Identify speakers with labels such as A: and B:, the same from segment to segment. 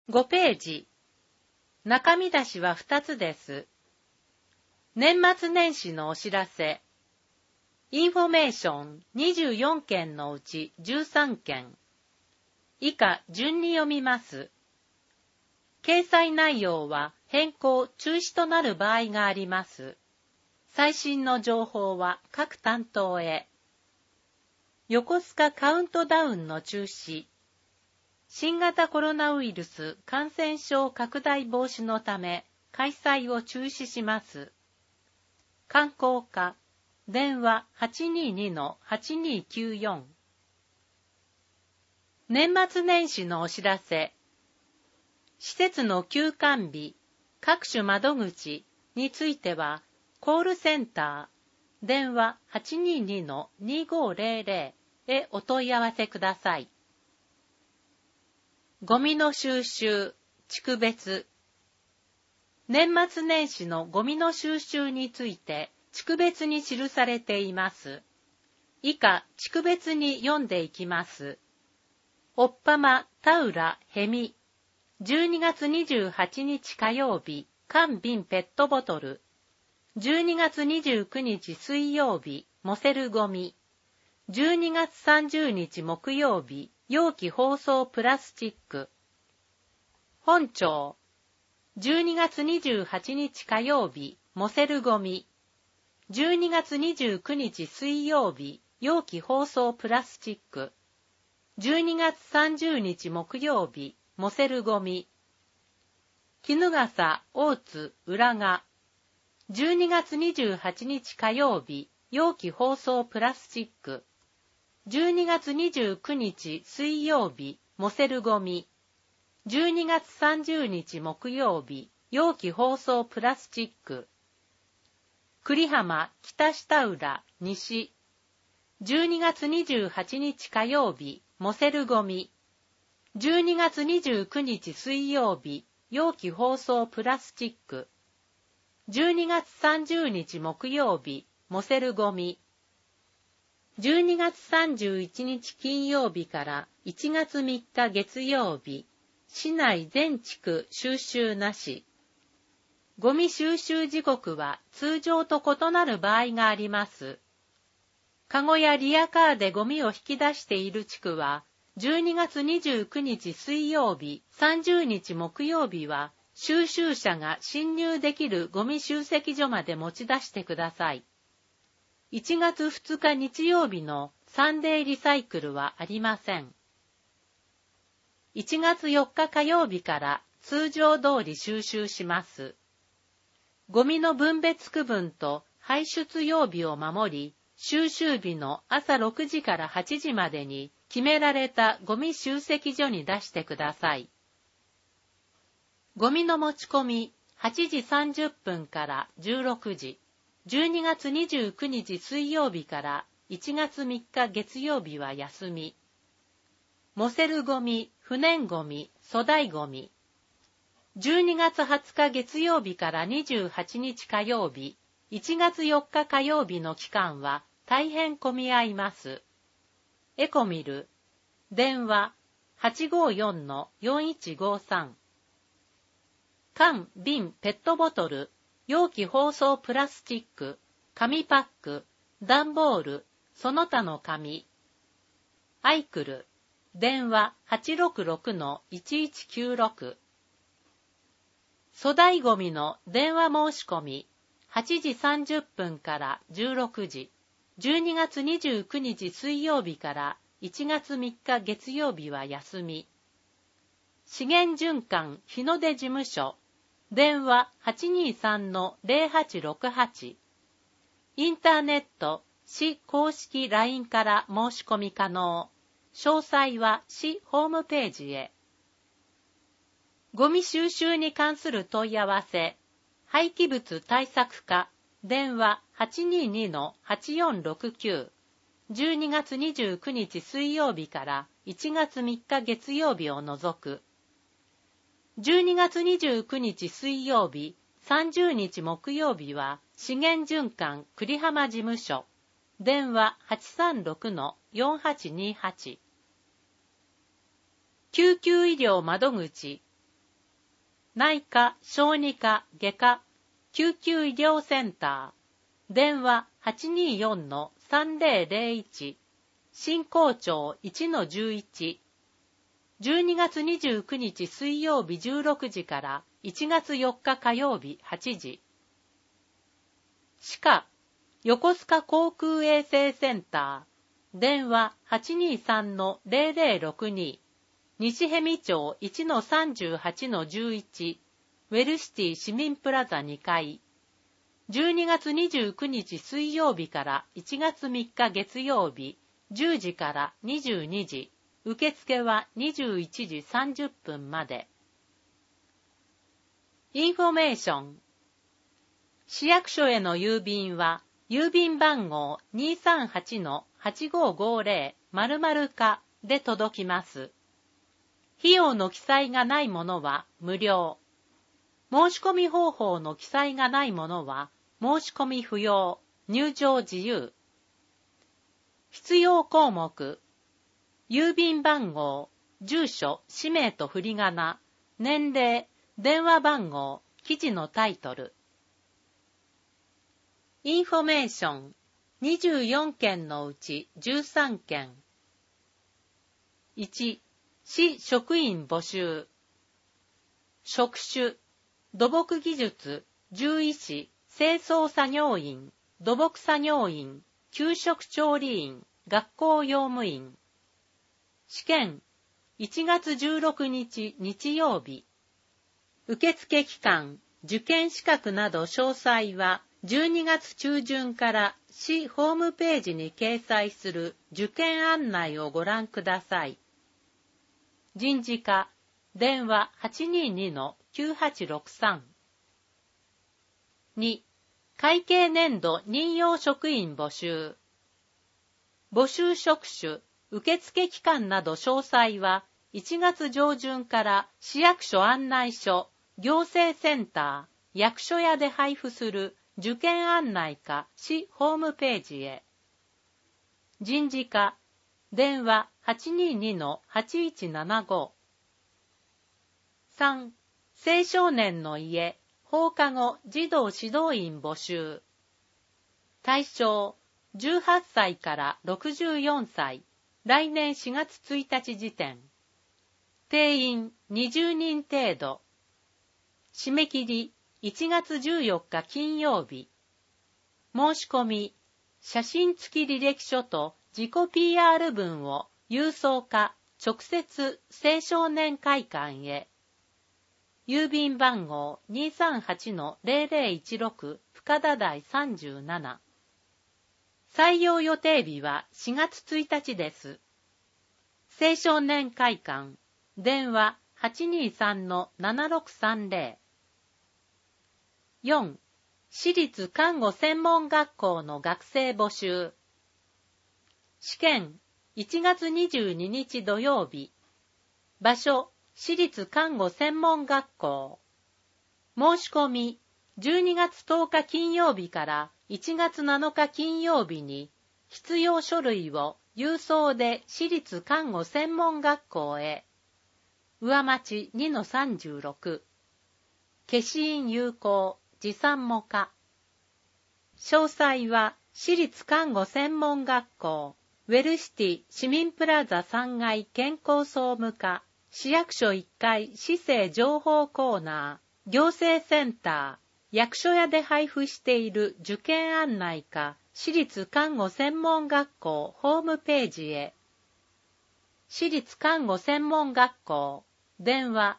A: 5ページ。中身出しは2つです。年末年始のお知らせ。インフォメーション24件のうち13件。以下順に読みます。掲載内容は変更・中止となる場合があります。最新の情報は各担当へ。横須賀カウントダウンの中止。新型コロナウイルス感染症拡大防止のため開催を中止します。観光課、電話 822-8294。年末年始のお知らせ。施設の休館日、各種窓口については、コールセンター、電話 822-2500 へお問い合わせください。ゴミの収集、地区別。年末年始のゴミの収集について、地区別に記されています。以下、地区別に読んでいきます。おっぱま、田浦、へみ。12月28日火曜日、缶瓶ペットボトル。12月29日水曜日、モセルゴミ。12月30日木曜日、容器包装プラスチック。本町。12月28日火曜日、モセルゴミ。12月29日水曜日、容器包装プラスチック。12月30日木曜日、モセルゴミ。衣笠、大津、浦賀。12月28日火曜日、容器包装プラスチック。12月29日水曜日、モセルゴミ。12月30日木曜日、容器包装プラスチック。栗浜、北下浦、西。12月28日火曜日、モセルゴミ。12月29日水曜日、容器包装プラスチック。12月30日木曜日、モセルゴミ。12月31日金曜日から1月3日月曜日、市内全地区収集なし。ゴミ収集時刻は通常と異なる場合があります。カゴやリヤカーでゴミを引き出している地区は、12月29日水曜日、30日木曜日は、収集車が進入できるゴミ集積所まで持ち出してください。1月2日日曜日のサンデーリサイクルはありません。1月4日火曜日から通常通り収集します。ゴミの分別区分と排出曜日を守り、収集日の朝6時から8時までに決められたゴミ集積所に出してください。ゴミの持ち込み8時30分から16時。12月29日水曜日から1月3日月曜日は休み。モセルゴミ、不燃ゴミ、粗大ゴミ。12月20日月曜日から28日火曜日、1月4日火曜日の期間は大変混み合います。エコミル、電話 854-4153。缶、瓶、ペットボトル、容器包装プラスチック、紙パック、段ボール、その他の紙。アイクル、電話 866-1196。粗大ゴミの電話申し込み、8時30分から16時。12月29日水曜日から1月3日月曜日は休み。資源循環日の出事務所。電話 823-0868。インターネット、市公式 LINE から申し込み可能。詳細は市ホームページへ。ゴミ収集に関する問い合わせ。廃棄物対策課。電話 822-8469。12月29日水曜日から1月3日月曜日を除く。12月29日水曜日、30日木曜日は資源循環栗浜事務所。電話 836-4828。救急医療窓口。 内科、小児科、外科、救急医療センター、電話 824-3001、新校長 1-11、12月29日水曜日16時から1月4日火曜日8時。歯科、横須賀航空衛生センター、電話 823-0062、西逸見町 1-38-11、ウェルシティ市民プラザ2階。12月29日水曜日から1月3日月曜日、10時から22時。受付は21時30分まで。インフォメーション。市役所への郵便は、郵便番号 238-8550 課で届きます。費用の記載がないものは無料。申し込み方法の記載がないものは申し込み不要、入場自由。必要項目。郵便番号、住所、氏名と振り仮名、年齢、電話番号、記事のタイトル。インフォメーション。24件のうち13件。1、市職員募集。職種、土木技術、獣医師、清掃作業員、土木作業員、給食調理員、学校用務員。試験、1月16日日曜日。受付期間、受験資格など詳細は12月中旬から市ホームページに掲載する受験案内をご覧ください。人事課、電話 822-9863。2、会計年度任用職員募集。募集職種、受付期間など詳細は1月上旬から市役所案内所、行政センター、役所屋で配布する受験案内か市ホームページへ。人事課、電話 822-8175。3、青少年の家、放課後児童指導員募集。対象、18歳から64歳。来年4月1日時点。定員20人程度。締め切り1月14日金曜日。申し込み、写真付き履歴書と自己 PR 文を郵送か直接青少年会館へ。郵便番号 238-0016 深田台37。採用予定日は4月1日です。青少年会館、電話 823-7630。4、私立看護専門学校の学生募集。試験、1月22日土曜日。場所、私立看護専門学校。申し込み、12月10日金曜日から1月7日金曜日に必要書類を郵送で私立看護専門学校へ。上町 2-36。消印有効、持参も可。詳細は私立看護専門学校、ウェルシティ市民プラザ3階健康総務課、市役所1階市政情報コーナー、行政センター、役所屋で配布している受験案内か、私立看護専門学校ホームページへ。私立看護専門学校、電話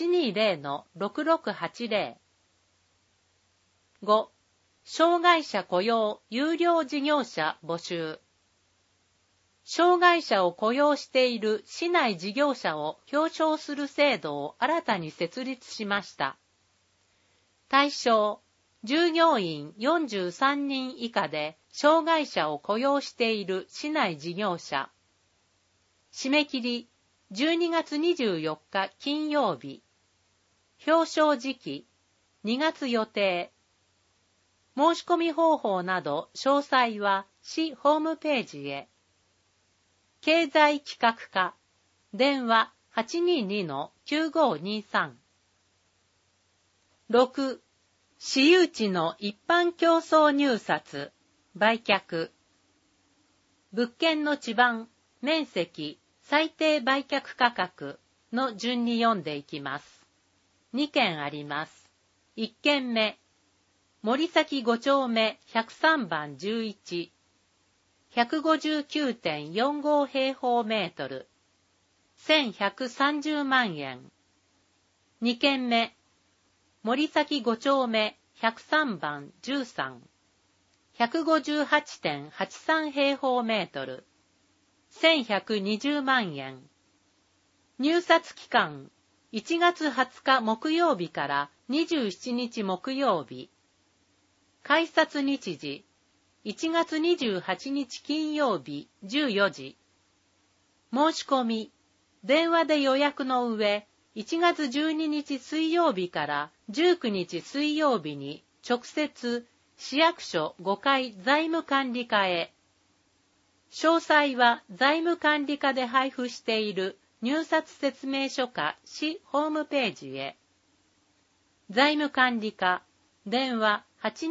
A: 820-6680。5、障害者雇用有料事業者募集。障害者を雇用している市内事業者を表彰する制度を新たに設立しました。対象、従業員43人以下で障害者を雇用している市内事業者。締め切り、12月24日金曜日。表彰時期、2月予定。申し込み方法など詳細は市ホームページへ。経済企画課、電話 822-9523。 6、私有地の一般競争入札、売却。物件の地番、面積、最低売却価格の順に読んでいきます。2件あります。1件目、森崎5丁目103番11、159.45 平方メートル、1130万円。2件目、森崎5丁目103番13、158.83 平方メートル、1120万円。入札期間、1月20日木曜日から27日木曜日。開札日時、1月28日金曜日14時。申し込み、電話で予約の上、1月12日水曜日から19日水曜日に直接市役所5階財務管理課へ。詳細は財務管理課で配布している入札説明書か市ホームページへ。財務管理課、電話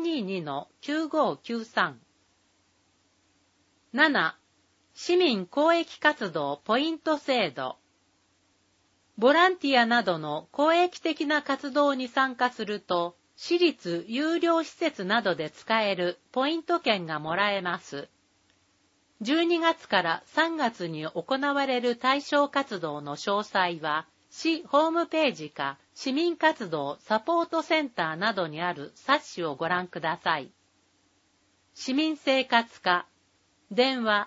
A: 822-9593。7、市民公益活動ポイント制度。ボランティアなどの公益的な活動に参加すると、市立有料施設などで使えるポイント券がもらえます。12月から3月に行われる対象活動の詳細は、市ホームページか市民活動サポートセンターなどにある冊子をご覧ください。市民生活課、電話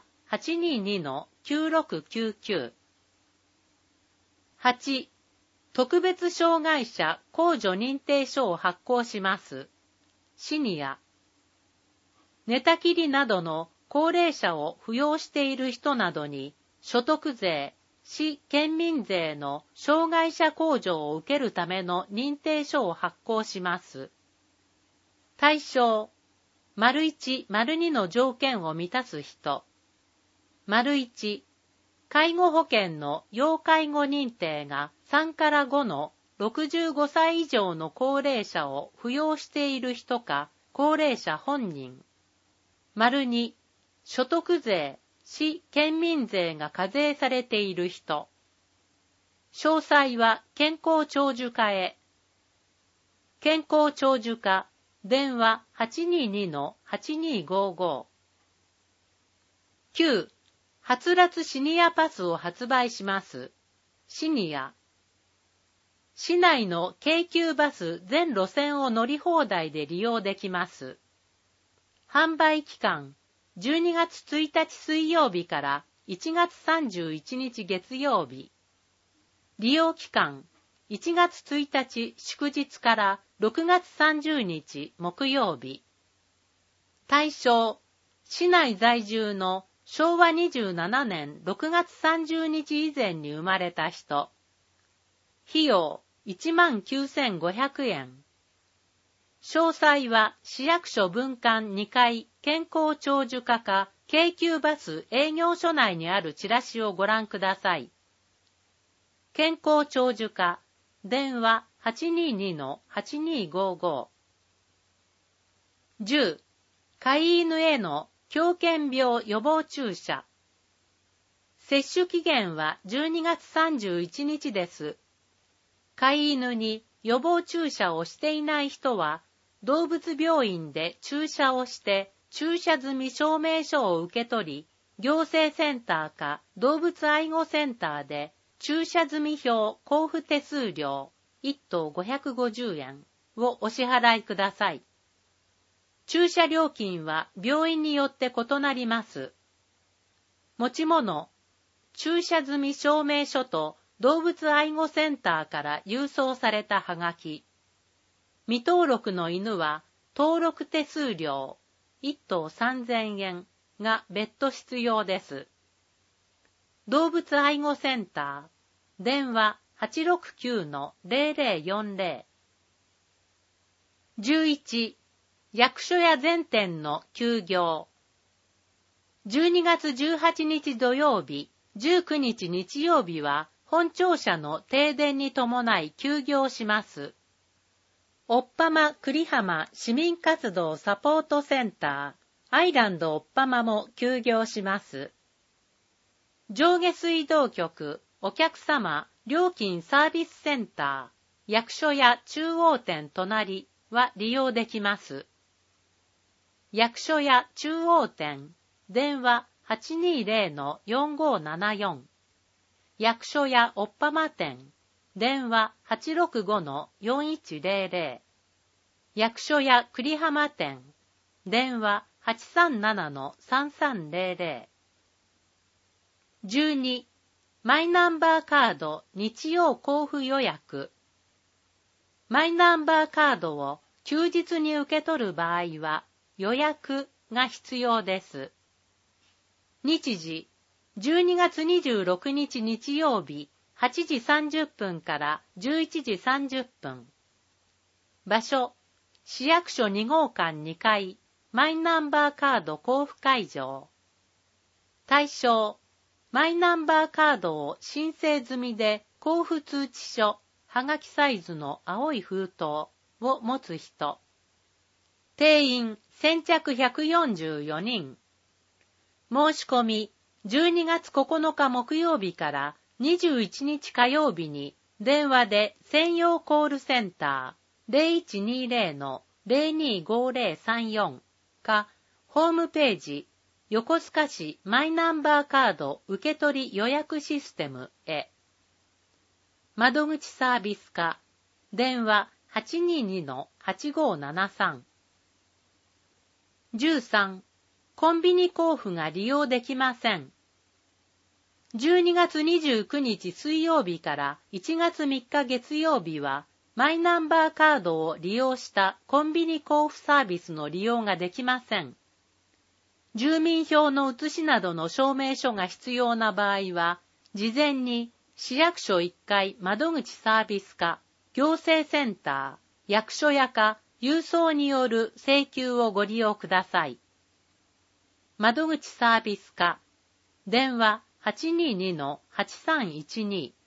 A: 822-9699。8、特別障害者控除認定書を発行します。シニア。寝たきりなどの高齢者を扶養している人などに、所得税、市県民税の障害者控除を受けるための認定書を発行します。対象、①、②の条件を満たす人。①、介護保険の要介護認定が3から5の65歳以上の高齢者を扶養している人か高齢者本人。②、所得税、市県民税が課税されている人。詳細は健康長寿課へ。健康長寿課、電話 822-8255。9、はつらつシニアパスを発売します。シニア。市内の京急バス全路線を乗り放題で利用できます。販売期間、12月1日水曜日から1月31日月曜日。利用期間、1月1日祝日から6月30日木曜日。対象、市内在住の昭和27年6月30日以前に生まれた人。費用19,500円。詳細は市役所分館2階健康長寿課か京急バス営業所内にあるチラシをご覧ください。健康長寿課、電話 822-8255。10、飼い犬への狂犬病予防注射。接種期限は12月31日です。飼い犬に予防注射をしていない人は、動物病院で注射をして注射済み証明書を受け取り、行政センターか動物愛護センターで注射済み票交付手数料1等550円をお支払いください。注射料金は病院によって異なります。持ち物、注射済み証明書と動物愛護センターから郵送されたはがき。未登録の犬は登録手数料1等3000円が別途必要です。動物愛護センター、電話 869-0040。11、役所や全店の休業。12月18日土曜日、19日日曜日は本庁舎の停電に伴い休業します。 おっぱま栗浜市民活動サポートセンター、アイランドおっぱまも休業します。上下水道局、お客様、料金サービスセンター、役所や中央店隣は利用できます。役所や中央店、電話 820-4574。役所やおっぱま店、電話 865-4100。役所や栗浜店、電話 837-3300。12. マイナンバーカード日曜交付予約。マイナンバーカードを休日に受け取る場合は予約が必要です。日時、12月26日日曜日8時30分から11時30分。場所、市役所2号館2階、マイナンバーカード交付会場。対象、マイナンバーカードを申請済みで交付通知書、はがきサイズの青い封筒を持つ人。定員先着144人。申し込み、12月9日木曜日から21日火曜日に電話で専用コールセンター 0120-025034 かホームページ横須賀市マイナンバーカード受取予約システムへ。窓口サービス課、電話 822-8573。13. コンビニ交付が利用できません。12月29日水曜日から1月3日月曜日は、マイナンバーカードを利用したコンビニ交付サービスの利用ができません。住民票の写しなどの証明書が必要な場合は、事前に市役所1階窓口サービス課、行政センター、役所や課、郵送による請求をご利用ください。窓口サービス課、電話 822-8312